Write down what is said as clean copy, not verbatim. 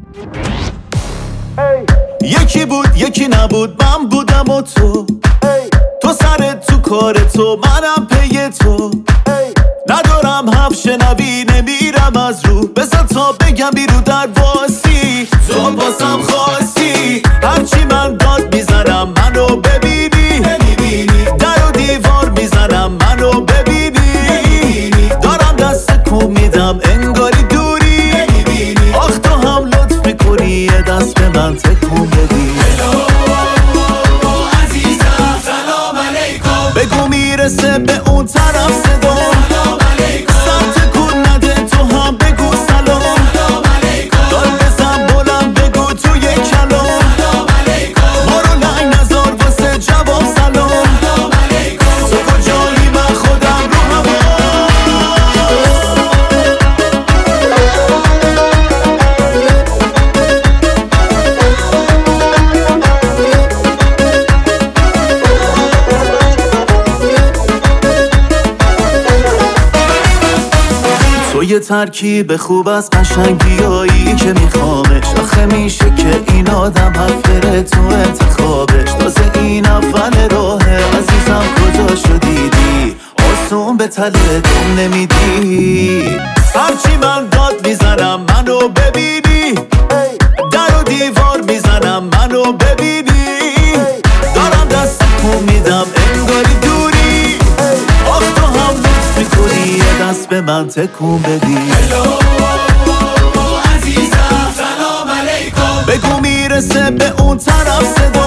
یکی بود یکی نبود، من بودم و تو. تو سرت تو کار تو، منم پی تو. ندارم حرف شنوی، نمیرم از رو. بزن تا بگم بیرو در واسی، تو باسم خواستی. هرچی من داد میزنم منو ببینی، در و دیوار میزنم منو ببینی. دارم دست کن میدم انگاری دوری، آخ تو هم لطف میکنی یه دست به من تکون بدی. عزیزم سلام علیکم، بگو میرسه به اون طرف صدا. سلام علیکم، سر تکون نده تو هم بگو سلام. سلام علیکم، داد بزن بلند بگو توی کلام. سلام علیکم، ما رو لنگ نزار واسه جواب سلام. سلام علیکم. تو کجایی من خودم رو هوا. تو یه ترکیب خوب از قشنگیایی که میخوامش. آخه میشه که این آدم حفره تو انتخابش. تازه این اول راهه عزیزم، کجا شدیدی آسون به تله دم نمیدی. هرچی من داد میزنم منو ببینی، در و دیوار میزنم منو ببینی. دارم دست کن میدم انگاری دوری، آخ تو هم لطف میکنی یه دست به من تکون بدی. عزیزم سلام علیکم، بگو میرسه به اون طرف صدا.